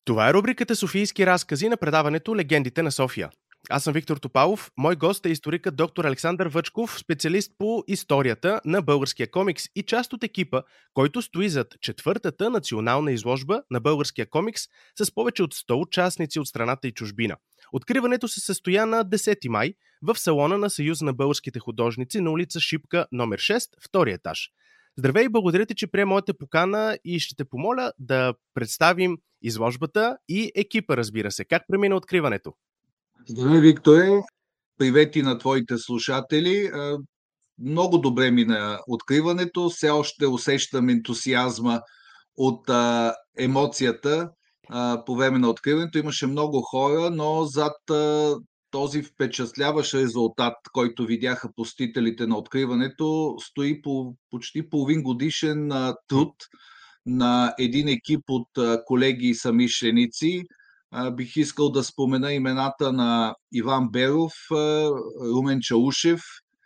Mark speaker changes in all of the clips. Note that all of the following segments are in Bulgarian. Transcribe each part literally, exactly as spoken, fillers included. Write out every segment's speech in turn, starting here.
Speaker 1: Това е рубриката Софийски разкази на предаването Легендите на София. Аз съм Виктор Топалов. Мой гост е историкът доктор Александър Въчков, специалист по историята на българския комикс и част от екипа, който стои зад четвъртата национална изложба на българския комикс с повече от сто участници от страната и чужбина. Откриването се състоя на десети май в салона на Съюза на българските художници на улица Шипка, номер шест, втори етаж. Здравей и благодаря ти, че прие моята покана и ще те помоля да представим изложбата и екипа, разбира се. Как премина откриването?
Speaker 2: Здравей, Викторе! Привет и на твоите слушатели. Много добре мина откриването. Все още усещам ентусиазма от а, емоцията а, по време на откриването. Имаше много хора, но зад а, този впечатляващ резултат, който видяха посетителите на откриването, стои по почти половин годишен а, труд на един екип от а, колеги и самишленици. А, бих искал да спомена имената на Иван Беров, а, Румен Чаушев,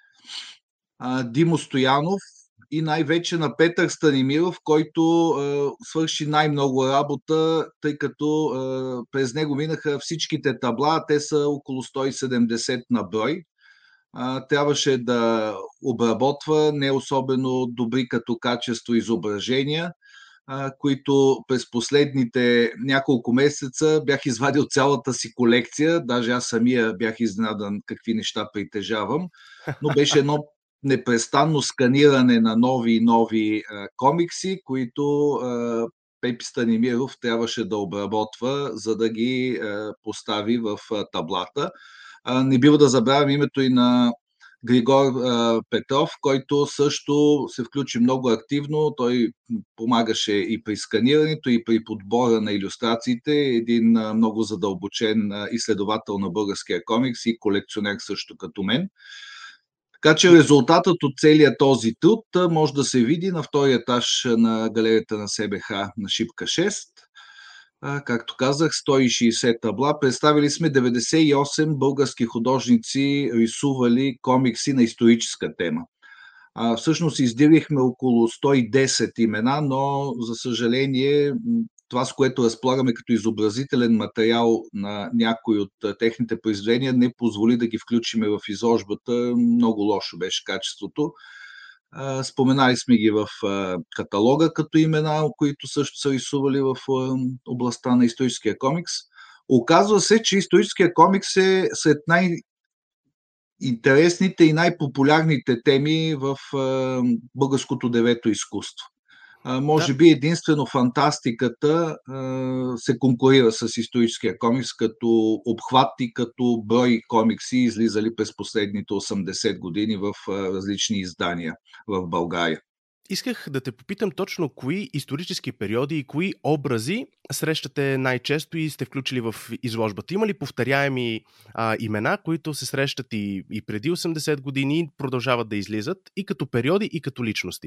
Speaker 2: а, Димо Стоянов и най-вече на Петър Станимиров, който а, свърши най-много работа, тъй като а, през него минаха всичките табла, те са около сто и седемдесет на брой. А, трябваше да обработва не особено добри като качество изображения, които през последните няколко месеца бях извадил цялата си колекция. Даже аз самия бях изненадан какви неща притежавам. Но беше едно непрестанно сканиране на нови и нови а, комикси, които а, Пепи Станимиров трябваше да обработва, за да ги а, постави в а, таблата. А, не бива да забравям името и на Григор а, Петров, който също се включи много активно. Той помагаше и при сканирането, и при подбора на илюстрациите. Един а, много задълбочен а, изследовател на българския комикс и колекционер също като мен. Така че резултатът от целия този труд а, може да се види на втория етаж на галерията на СБХ на Шипка шест. Както казах, сто и шейсет табла. Представили сме деветдесет и осем български художници, рисували комикси на историческа тема. А, всъщност издирихме около сто и десет имена, но за съжаление това, с което разполагаме като изобразителен материал на някои от техните произведения, не позволи да ги включиме в изложбата. Много лошо беше качеството. Споменали сме ги в каталога като имена, които също са рисували в областта на историческия комикс. Оказва се, че историческия комикс е сред най-интересните и най-популярните теми в българското девето изкуство. Може би единствено фантастиката се конкурира с историческия комикс като обхват и като брой комикси, излизали през последните осемдесет години в различни издания в България.
Speaker 1: Исках да те попитам точно кои исторически периоди и кои образи срещате най-често и сте включили в изложбата. Има ли повторяеми а, имена, които се срещат и, и преди осемдесет години и продължават да излизат и като периоди, и като личности?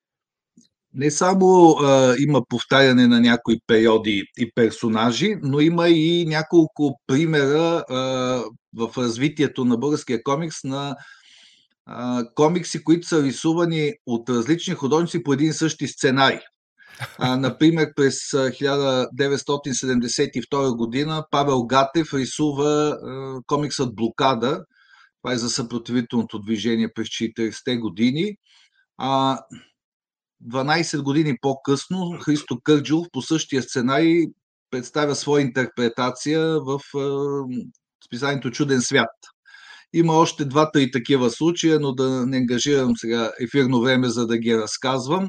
Speaker 2: Не само а, има повтаряне на някои периоди и персонажи, но има и няколко примера а, в развитието на българския комикс на а, комикси, които са рисувани от различни художници по един и същи сценарий. А, например, през хиляда деветстотин седемдесет и втора година Павел Гатев рисува а, комиксът Блокада. Това е за съпротивителното движение през четиридесетте години. А, дванайсет години по-късно Христо Кърджилов по същия сценарий представя своя интерпретация в списанието Чуден свят. Има още два-три такива случая, но да не ангажирам сега ефирно време, за да ги разказвам.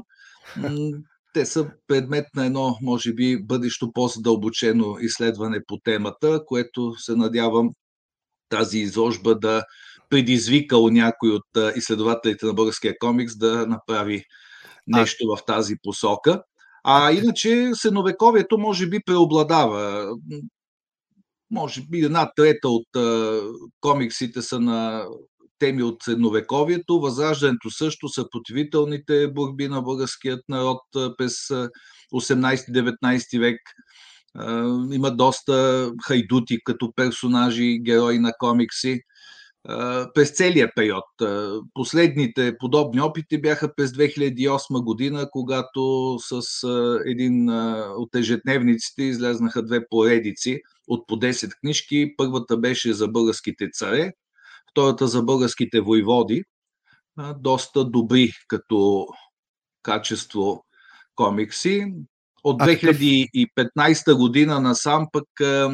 Speaker 2: Те са предмет на едно, може би, бъдещо по-задълбочено изследване по темата, което се надявам тази изложба да предизвика у някой от изследователите на българския комикс да направи нещо а... в тази посока. А иначе средновековието може би преобладава. Може би една трета от а, комиксите са на теми от средновековието. Възраждането също, съпротивителните борби на българският народ през осемнайсети-деветнайсети век. А, има доста хайдути като персонажи, герои на комикси. през целия период. Последните подобни опити бяха през две хиляди и осма година, когато с един от ежедневниците излезнаха две поредици от по десет книжки. Първата беше за българските царе, втората за българските войводи. Доста добри като качество комикси. От две хиляди и петнадесета година насам пък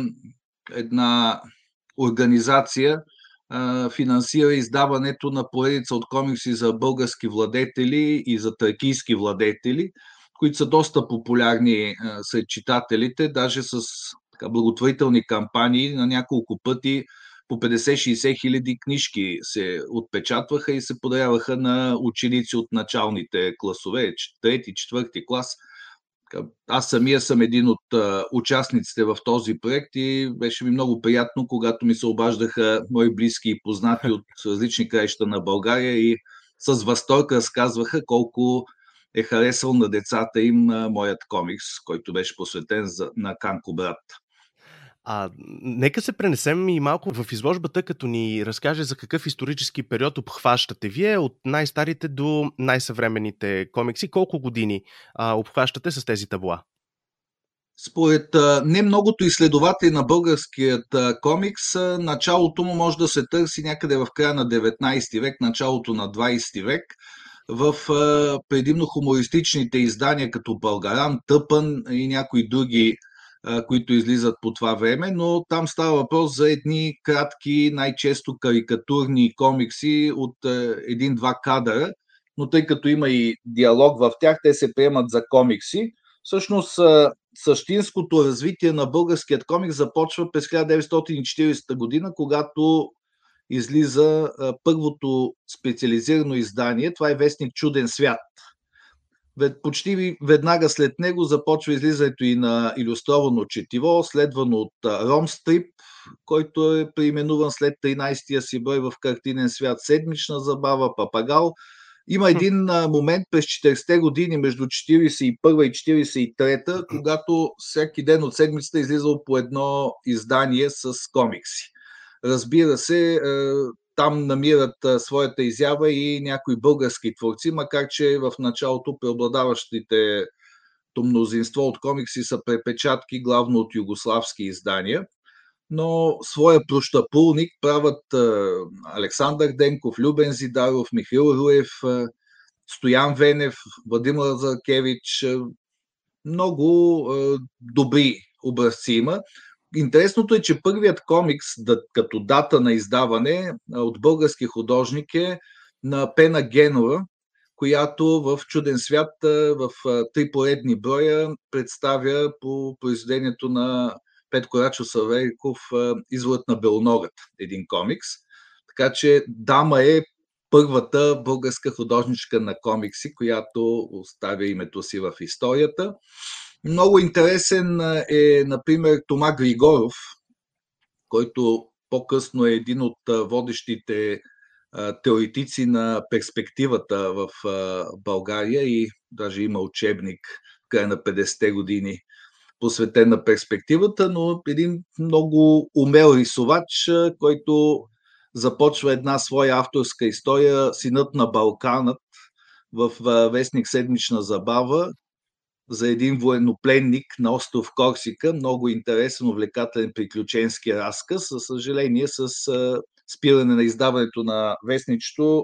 Speaker 2: една организация финансира издаването на поредица от комикси за български владетели и за тракийски владетели, които са доста популярни сред читателите, даже с така, благотворителни кампании на няколко пъти по петдесет-шейсет хиляди книжки се отпечатваха и се подаряваха на ученици от началните класове, трети, четвърти клас. Аз самия съм един от а, участниците в този проект и беше ми много приятно, когато ми се обаждаха мои близки и познати от различни краища на България и с възторг разказваха колко е харесал на децата им а, моят комикс, който беше посветен за, на Канко брат.
Speaker 1: А, нека се пренесем и малко в изложбата, като ни разкаже за какъв исторически период обхващате вие от най-старите до най-съвременните комикси. Колко години а, обхващате с тези табла?
Speaker 2: Според а, не многото изследователи на българският а, комикс, а, началото му може да се търси някъде в края на деветнадесети век, началото на двадесети век, в а, предимно хумористичните издания като Българан, Тъпън и някои други, които излизат по това време, но там става въпрос за едни кратки, най-често карикатурни комикси от един-два кадъра, но тъй като има и диалог в тях, те се приемат за комикси. Всъщност, същинското развитие на българският комикс започва през хиляда деветстотин и четиридесета година, когато излиза първото специализирано издание. Това е вестник Чуден свят. Почти веднага след него започва излизането и на илюстровано четиво, следвано от Ромстрип, който е преименуван след тринадесетия си брой в картинен свят, седмична забава, Папагал. Има един момент през четиридесетте години между четиридесет и първа и четиридесет и трета, когато всеки ден от седмицата е излизало по едно издание с комикси. Разбира се, там намират своята изява и някои български творци, макар че в началото преобладаващите мнозинство от комикси са препечатки, главно от югославски издания. Но своя прощапулник правят Александър Денков, Любен Зидаров, Михаил Руев, Стоян Венев, Владимир Заркевич. Много добри образци има. Интересното е, че първият комикс, като дата на издаване от български художник е на Пена Генова, която в Чуден свят в три поредни броя представя по произведението на Петко Рачо Савериков Изворът на Белоногът, един комикс. Така че дама е първата българска художничка на комикси, която оставя името си в историята. Много интересен е, например, Тома Григоров, който по-късно е един от водещите теоретици на перспективата в България и даже има учебник в края на петдесетте години посветен на перспективата, но един много умел рисувач, който започва една своя авторска история "Синът на Балканът" в вестник Седмична забава за един военнопленник на остров Корсика. Много интересен, увлекателен приключенски разказ. Със съжаление, с спиране на издаването на вестничето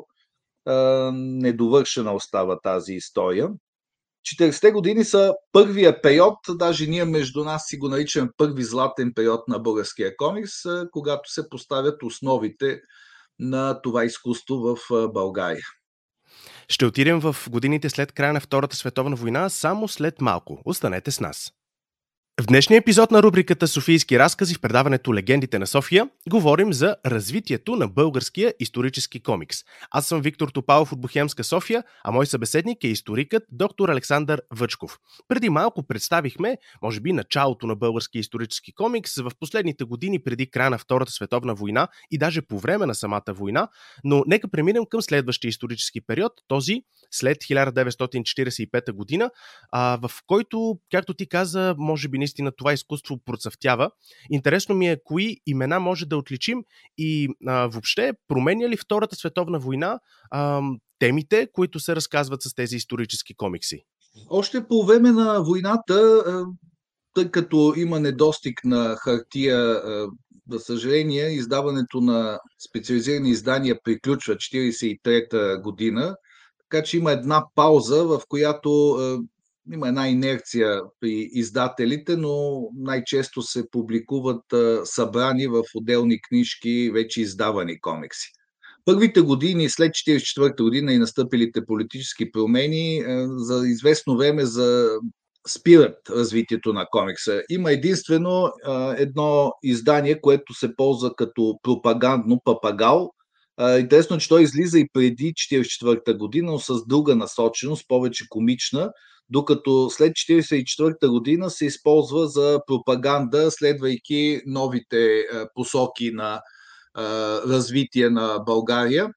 Speaker 2: недовършена остава тази история. четиридесетте години са първия период, даже ние между нас си го наричаме първи златен период на българския комикс, когато се поставят основите на това изкуство в България.
Speaker 1: Ще отидем в годините след края на Втората световна война, само след малко. Останете с нас. В днешния епизод на рубриката Софийски разкази в предаването Легендите на София говорим за развитието на българския исторически комикс. Аз съм Виктор Топалов от Бохемска София, а мой събеседник е историкът доктор Александър Въчков. Преди малко представихме, може би, началото на българския исторически комикс в последните години преди края на Втората световна война и даже по време на самата война, но нека преминем към следващия исторически период, този след хиляда деветстотин четиридесет и пета година, в който, както ти каза, може би наистина това изкуство процъфтява. Интересно ми е кои имена може да отличим и а, въобще променя ли Втората световна война а, темите, които се разказват с тези исторически комикси?
Speaker 2: Още по време на войната, тъй като има недостиг на хартия, за съжаление, издаването на специализирани издания приключва четиридесет и трета година, така че има една пауза, в която има една инерция при издателите, но най-често се публикуват събрани в отделни книжки вече издавани комикси. Първите години след четиридесет и четвърта година и настъпилите политически промени за известно време за спират развитието на комикса. Има единствено едно издание, което се ползва като пропагандно Папагал. Интересно, че той излиза и преди четиридесет и четвърта година, но с друга насоченост, повече комична, докато след четиридесет и четвърта година се използва за пропаганда, следвайки новите посоки на развитие на България.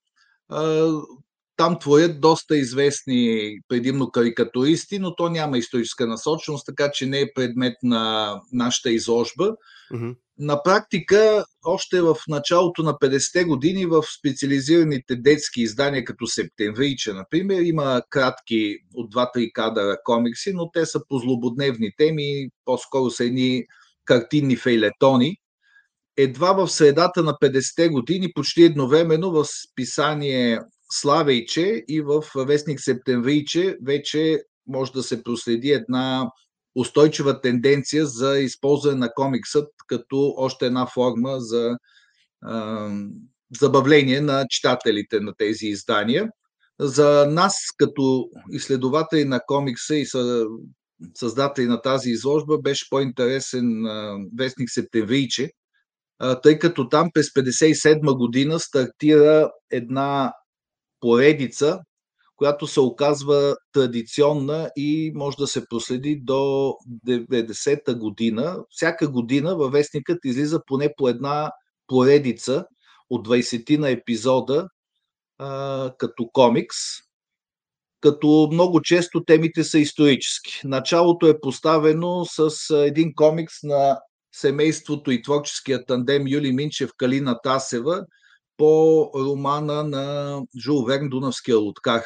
Speaker 2: Там творят доста известни предимно карикатуристи, но то няма историческа насоченост, така че не е предмет на нашата изложба. Mm-hmm. На практика, още в началото на петдесетте години в специализираните детски издания, като Септемврийче, например, има кратки от два-три кадъра комикси, но те са по злободневни теми, по-скоро са едни картинни фейлетони. Едва в средата на петдесетте години, почти едновременно в списание Славейче и в вестник Септемврийче вече може да се проследи една устойчива тенденция за използване на комиксът като още една форма за а, забавление на читателите на тези издания. За нас, като изследователи на комикса и създатели на тази изложба, беше по-интересен а, вестник Септемврийче, тъй като там през петдесет и седма година стартира една поредица, която се оказва традиционна и може да се проследи до деветдесета година. Всяка година във вестникът излиза поне по една поредица от двайсетина епизода а, като комикс, като много често темите са исторически. Началото е поставено с един комикс на семейството и творческия тандем Юли Минчев, Калина Тасева по романа на Жул Верн "Дунавския лодкар".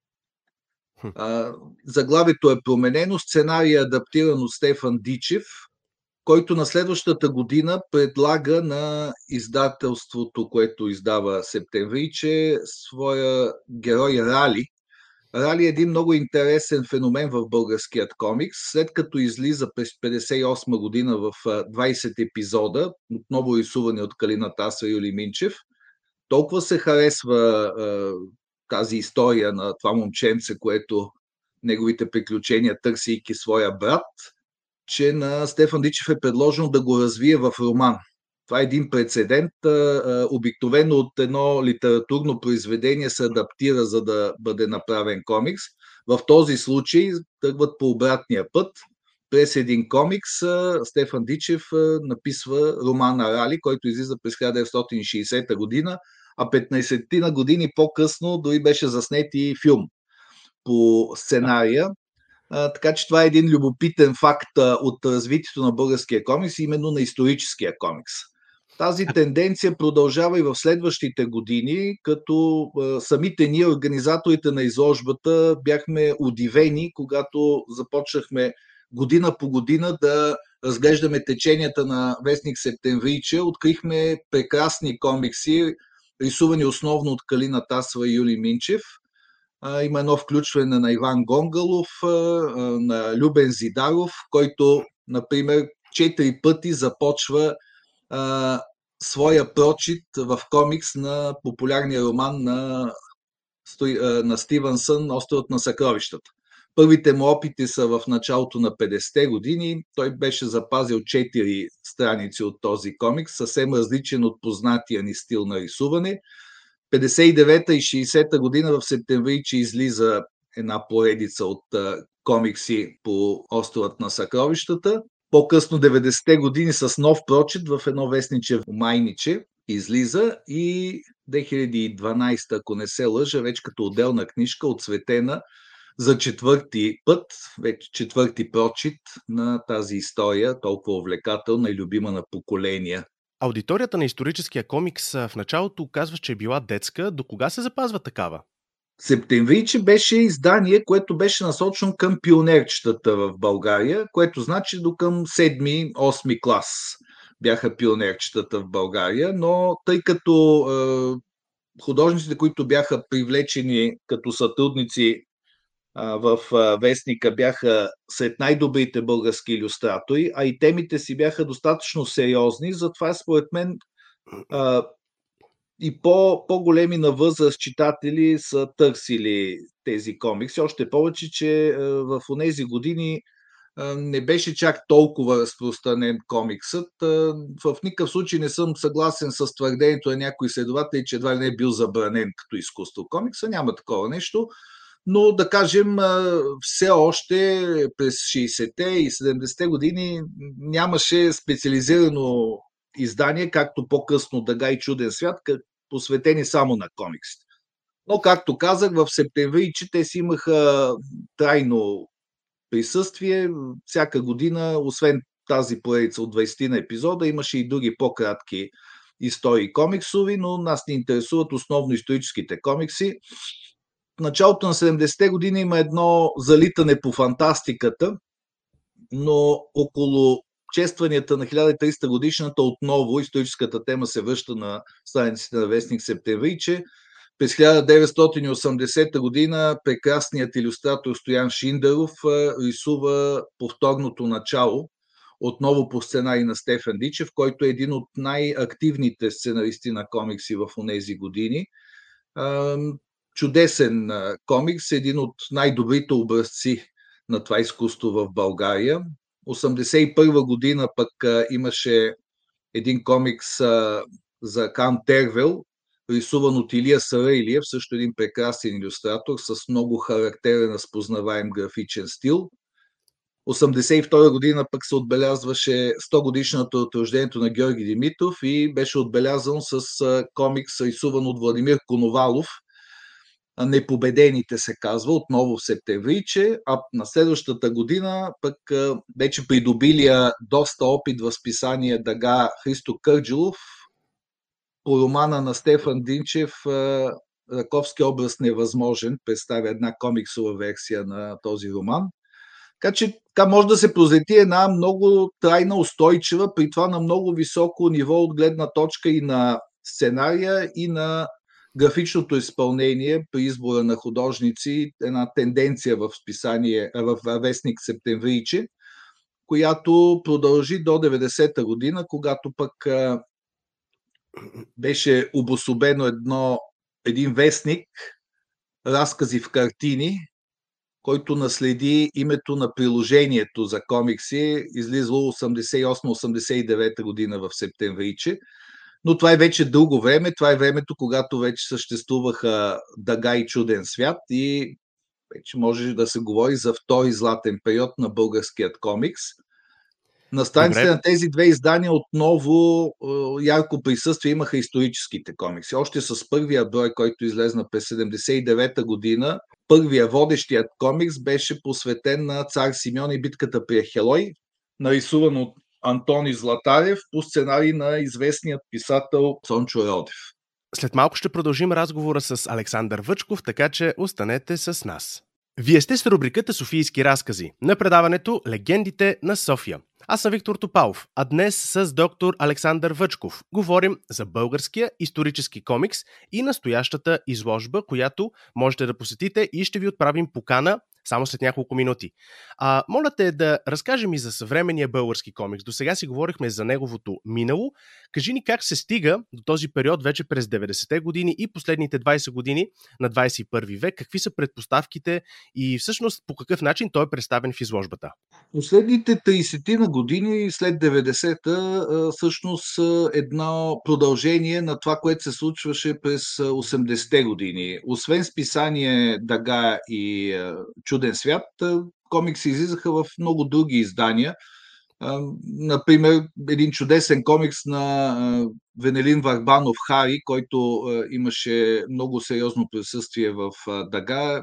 Speaker 2: Заглавието е променено, сценария е адаптиран от Стефан Дичев, който на следващата година предлага на издателството, което издава Септемврийче, своя герой Рали. Рали е един много интересен феномен в българският комикс. След като излиза през петдесет и осма година в двайсет епизода, отново рисувани от Калина Тасева и Юли Минчев, толкова се харесва е, тази история на това момченце, което неговите приключения търсейки своя брат, че на Стефан Дичев е предложено да го развие в роман. Това е един прецедент. Обикновено от едно литературно произведение се адаптира, за да бъде направен комикс. В този случай тръгват по обратния път. През един комикс Стефан Дичев написва романа Рали, който излиза през хиляда деветстотин и шейсета година, а петнайсет на години по-късно дори беше заснет и филм по сценария. А, така че това е един любопитен факт а, от развитието на българския комикс, именно на историческия комикс. Тази тенденция продължава и в следващите години, като а, самите ние, организаторите на изложбата, бяхме удивени, когато започнахме година по година да разглеждаме теченията на вестник Септемврийче. Открихме прекрасни комикси, рисувани основно от Калина Тасева и Юли Минчев. Има едно включване на Иван Гонгалов, на Любен Зидаров, който, например, четири пъти започва а, своя прочит в комикс на популярния роман на, на Стивенсън "Островът на съкровищата". Първите му опити са в началото на петдесетте години. Той беше запазил четири страници от този комикс, съвсем различен от познатия ни стил на рисуване. петдесет и девета и шейсета година в Септемврийче излиза една поредица от комикси по "Островът на съкровищата". По-късно деветдесетте години с нов прочит в едно вестниче майниче излиза и две хиляди и дванайсета, ако не се лъжа, вече като отделна книжка, "Отцветена", за четвърти път, вече четвърти прочит на тази история, толкова увлекателна и любима на поколения.
Speaker 1: Аудиторията на историческия комикс в началото казва, че е била детска. До кога се запазва такава?
Speaker 2: Септемврийче беше издание, което беше насочено към пионерчетата в България, което значи до към седми-осми клас бяха пионерчетата в България, но тъй като е, художниците, които бяха привлечени като сътрудници а, в а, вестника, бяха сред най-добрите български илюстратори, а и темите си бяха достатъчно сериозни, затова според мен а, и по, по-големи на възраст читатели са търсили тези комикси. Още повече, че а, в онези години а, не беше чак толкова разпространен комиксът. А, в никакъв случай не съм съгласен с твърдението на някои изследователи, че едва ли не е бил забранен като изкуство комикса. Няма такова нещо. Но да кажем, все още през шейсетте и седемдесетте години нямаше специализирано издание, както по-късно Дъга и Чуден свят, посветени само на комиксите. Но, както казах, в септемврийче те си имаха трайно присъствие. Всяка година, освен тази поредица от двайсет на епизода, имаше и други по-кратки истории комиксови, но нас ни интересуват основно историческите комикси. В началото на седемдесетте години има едно залитане по фантастиката, но около честванията на хиляда и триста годишната отново историческата тема се връща на страниците на вестник Септемврийче. През хиляда деветстотин и осемдесета година прекрасният илюстратор Стоян Шиндаров рисува повторното начало, отново по сценарий на Стефан Дичев, който е един от най-активните сценаристи на комикси в онези години. Чудесен комикс, един от най-добрите образци на това изкуство в България. осемдесет и първа година пък имаше един комикс за Хан Тервел, рисуван от Илия Сарайлиев, също един прекрасен илюстратор с много характерен, разпознаваем графичен стил. осемдесет и втора година пък се отбелязваше сто годишната от рождението на Георги Димитров и беше отбелязан с комикс, рисуван от Владимир Коновалов. Непобедените се казва, отново в септемврийче, а на следващата година пък вече придобилия доста опит в списание Дъга Христо Кърджилов по романа на Стефан Динчев Раковски образ невъзможен, представя една комиксова версия на този роман. Така че така може да се прозрети една много трайна, устойчива, при това на много високо ниво от гледна точка и на сценария, и на графичното изпълнение при избора на художници, една тенденция в списание, в вестник Септемврийче, която продължи до деветдесета година, когато пък беше обособено едно, един вестник, разкази в картини, който наследи името на приложението за комикси, излизало осемдесет и осма осемдесет и девета година в Септемврийче. Но това е вече дълго време, това е времето, когато вече съществуваха Дъга и Чуден свят и вече може да се говори за втори златен период на българският комикс. На страниците на тези две издания отново ярко присъствие имаха историческите комикси. Още с първия брой, който излезна през седемдесет и девета година, първия водещият комикс беше посветен на цар Симеон и битката при Ахелой, нарисуван от Антони Златарев по сценарий на известният писател Цончо Родев.
Speaker 1: След малко ще продължим разговора с Александър Въчков, така че останете с нас. Вие сте с рубриката Софийски разкази на предаването Легендите на София. Аз съм Виктор Топалов, а днес с доктор Александър Въчков говорим за българския исторически комикс и настоящата изложба, която можете да посетите и ще ви отправим покана само след няколко минути. А, моля те да разкажем и за съвременния български комикс. До сега си говорихме за неговото минало. Кажи ни как се стига до този период вече през деветдесетте години и последните двайсет години на двайсет и първи век. Какви са предпоставките и всъщност по какъв начин той е представен в изложбата?
Speaker 2: Последните трийсет на години след деветдесета всъщност едно продължение на това, което се случваше през осемдесетте години. Освен списание Дъга и Чуден свят, комикси излизаха в много други издания. Например, един чудесен комикс на Венелин Варбанов Хари, който имаше много сериозно присъствие в Дъга,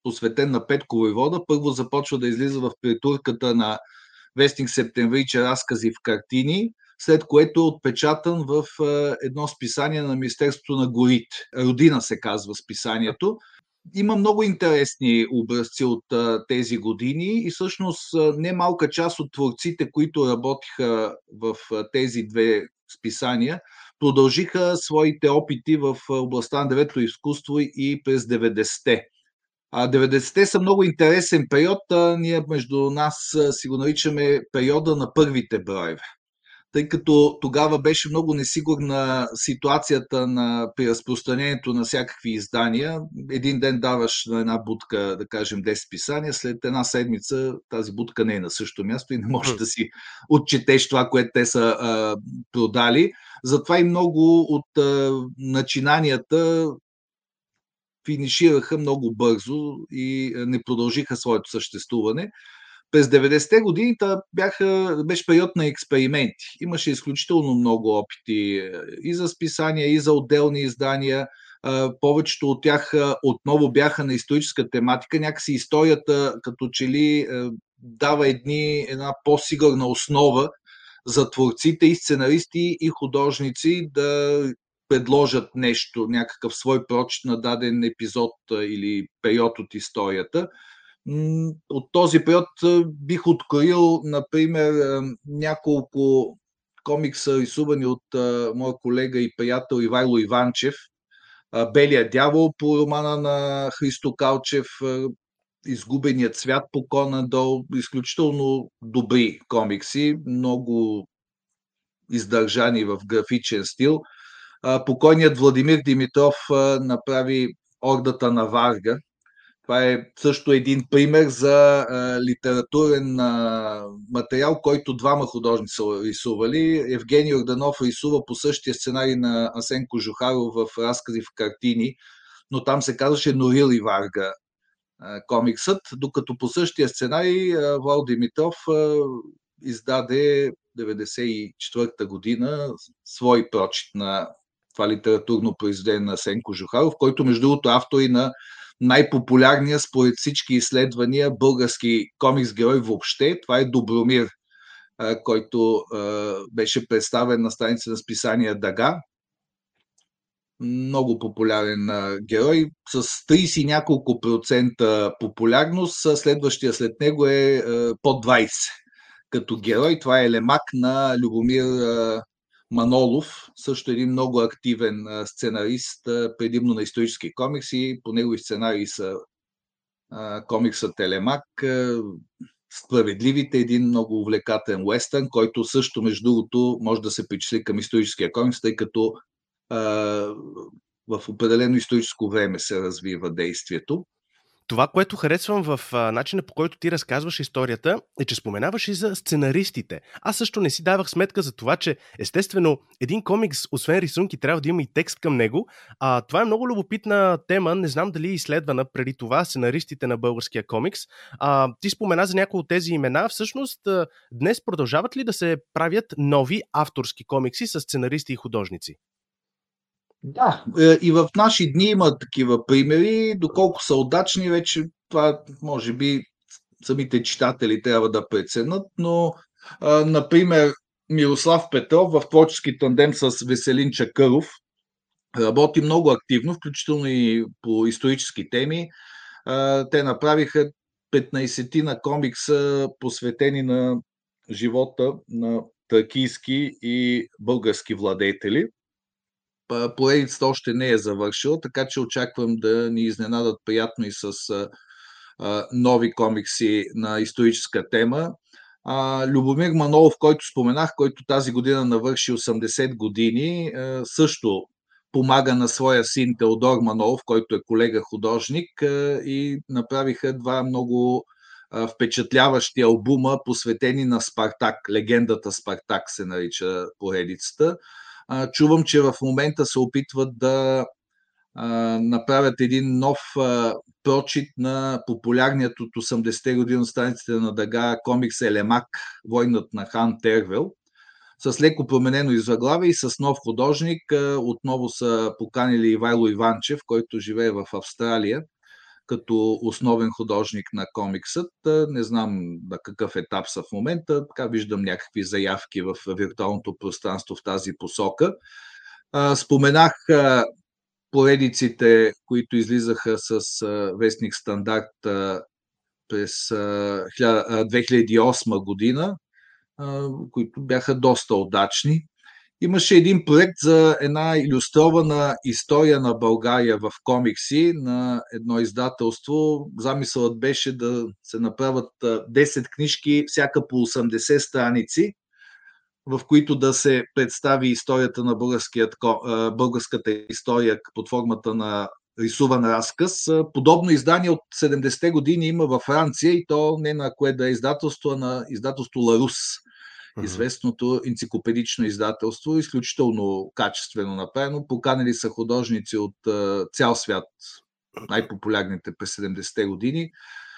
Speaker 2: посветен на Петко войвода. Първо започва да излиза в притурката на вестник Септемвриче разкази в картини, след което е отпечатан в едно списание на Министерството на горите. Родина се казва списанието. Има много интересни образци от тези години и всъщност немалка част от творците, които работиха в тези две списания, продължиха своите опити в областта на деветото изкуство и през деветдесетте. А деветдесетте са много интересен период. А ние между нас си го наричаме периода на първите броеве. Тъй като тогава беше много несигурна ситуацията на, при разпространението на всякакви издания. Един ден даваш на една будка, да кажем, десет писания, след една седмица тази будка не е на същото място и не можеш да си отчетеш това, което те са а, продали. Затова и много от а, начинанията финишираха много бързо и не продължиха своето съществуване. През деветдесетте години бяха, беше период на експерименти. Имаше изключително много опити и за списания, и за отделни издания. Повечето от тях отново бяха на историческа тематика. Някакси историята като че ли дава едни, една по-сигурна основа за творците и сценаристи и художници да предложат нещо, някакъв свой прочит на даден епизод или период от историята. От този период бих откроил, например, няколко комикса, рисувани от моя колега и приятел Ивайло Иванчев. Белия дявол по романа на Христо Калчев, Изгубеният свят по Конан Дол. Изключително добри комикси, много издържани в графичен стил. Покойният Владимир Димитров направи Ордата на Варга. Това е също един пример за а, литературен а, материал, който двама художници са рисували. Евгений Орданов рисува по същия сценарий на Асен Кожухаров в разкази в картини, но там се казваше Норил и Варга а, комиксът, докато по същия сценарий а, Вал Димитров а, издаде деветдесет и четвърта година свой прочит на това литературно произведение на Асен Кожухаров, който между другото автор и на най-популярният според всички изследвания български комикс-герой въобще. Това е Добромир, който беше представен на страница на списание Дага. Много популярен герой, с трийсет и няколко процента популярност. Следващия след него е под двайсет като герой. Това е Лемак на Любомир Манолов, също един много активен сценарист, предимно на исторически комикси. По негови сценарии са комиксът Телемак, Справедливите, един много увлекателен уестърн, който също, между другото, може да се причисли към историческия комикс, тъй като а, в определено историческо време се развива действието.
Speaker 1: Това, което харесвам в а, начина, по който ти разказваш историята, е, че споменаваш и за сценаристите. Аз също не си давах сметка за това, че естествено един комикс, освен рисунки, трябва да има и текст към него. А, това е много любопитна тема. Не знам дали е изследвана преди това сценаристите на българския комикс. А, ти спомена за някои от тези имена. Всъщност, а, днес продължават ли да се правят нови авторски комикси с сценаристи и художници?
Speaker 2: Да, и в наши дни има такива примери. Доколко са удачни, вече това може би самите читатели трябва да преценят, но а, например Мирослав Петров в творчески тандем с Веселин Чакъров работи много активно, включително и по исторически теми. А, те направиха петнайсет на комикса, посветени на живота на тракийски и български владетели. Поредицата още не е завършила, така че очаквам да ни изненадат приятно и с а, нови комикси на историческа тема. А, Любомир Манолов, който споменах, който тази година навърши осемдесет години, а, също помага на своя син Теодор Манолов, който е колега художник, а, и направиха два много а, впечатляващи албума, посветени на Спартак. Легендата Спартак се нарича поредицата. Чувам, че в момента се опитват да а, направят един нов а, прочит на популярният от осемдесетте години от страниците на Дага комикс Елемак, Войнат на хан Тервел, с леко променено иззаглавие и с нов художник. А, отново са поканили Ивайло Иванчев, който живее в Австралия, като основен художник на комиксът. Не знам на какъв етап са в момента. Така виждам някакви заявки в виртуалното пространство в тази посока. Споменах поредиците, които излизаха с вестник Стандарт през две хиляди и осма година, които бяха доста удачни. Имаше един проект за една илюстрована история на България в комикси на едно издателство. Замисълът беше да се направят десет книжки, всяка по осемдесет страници, в които да се представи историята на българската история под формата на рисуван разказ. Подобно издание от седемдесетте години има във Франция, и то не на кое да е издателство, а на издателство Ларус. Известното енциклопедично издателство, изключително качествено направено. Поканили са художници от цял свят, най-популярните през седемдесетте години.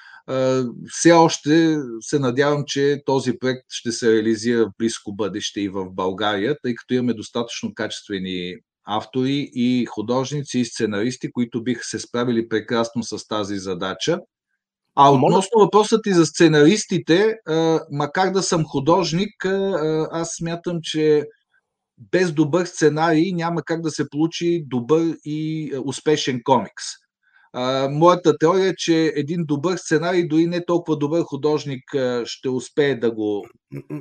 Speaker 2: Все още се надявам, че този проект ще се реализира в близко бъдеще и в България, тъй като имаме достатъчно качествени автори и художници и сценаристи, които биха се справили прекрасно с тази задача. А относно въпросът и за сценаристите, макар да съм художник, аз смятам, че без добър сценарий няма как да се получи добър и успешен комикс. Моята теория е, че един добър сценарий, дори не толкова добър художник, ще успее да го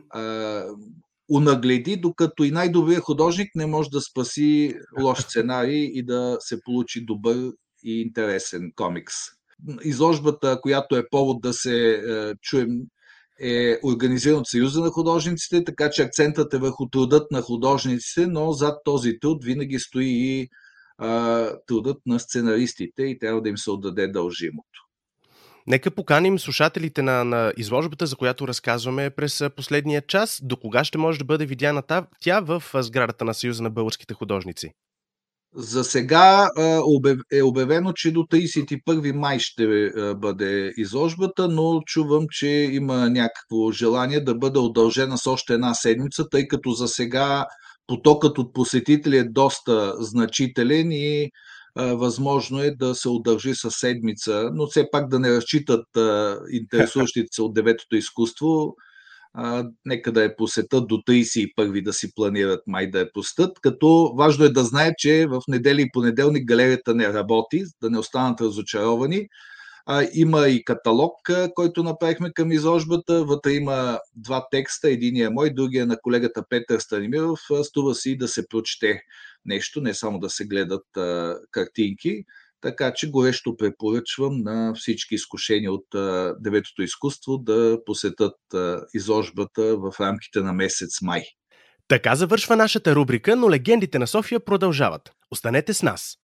Speaker 2: унагледи, докато и най-добрият художник не може да спаси лош сценарий и да се получи добър и интересен комикс. Изложбата, която е повод да се е, чуем, е организирана от Съюза на художниците, така че акцентът е върху трудът на художниците, но зад този труд винаги стои и е, трудът на сценаристите и трябва да им се отдаде дължимото.
Speaker 1: Нека поканим слушателите на, на изложбата, за която разказваме през последния час. До кога ще може да бъде видяна тя в сградата на Съюза на българските художници?
Speaker 2: За сега е обявено, че до тридесет и първи май ще бъде изложбата, но чувам, че има някакво желание да бъде удължена с още една седмица, тъй като за сега потокът от посетители е доста значителен и възможно е да се удължи със седмица, но все пак да не разчитат интересуващите се от деветото изкуство. А, нека да я посетат до тридесет и първи, да си планират май да я посетят, като важно е да знаят, че в неделя и понеделник галерията не работи, да не останат разочаровани. А, има и каталог, който направихме към изложбата. Вътре има два текста, единия е мой, другия е на колегата Петър Станимиров. Струва си да се прочете нещо, не само да се гледат а, картинки. Така че горещо препоръчвам на всички изкушени от деветото изкуство да посетят изложбата в рамките на месец май.
Speaker 1: Така завършва нашата рубрика, но легендите на София продължават. Останете с нас!